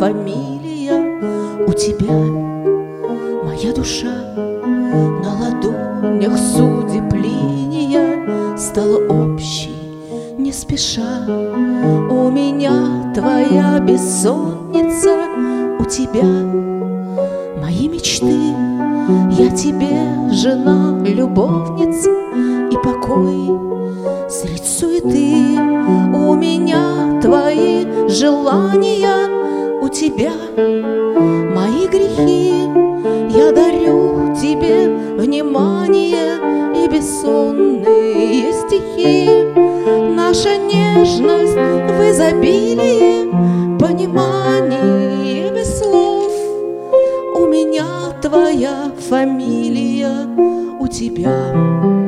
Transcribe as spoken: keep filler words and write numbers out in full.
фамилия у тебя. Моя душа на ладонях судеб линия стала общей не спеша. У меня твоя бессонница, у тебя мои мечты. Я тебе жена, любовница и покой средь суеты. У меня твои желания, у тебя мои грехи. Я дарю тебе внимание и бессонные стихи. Наша нежность в изобилии, понимание без слов. У меня твоя фамилия, у тебя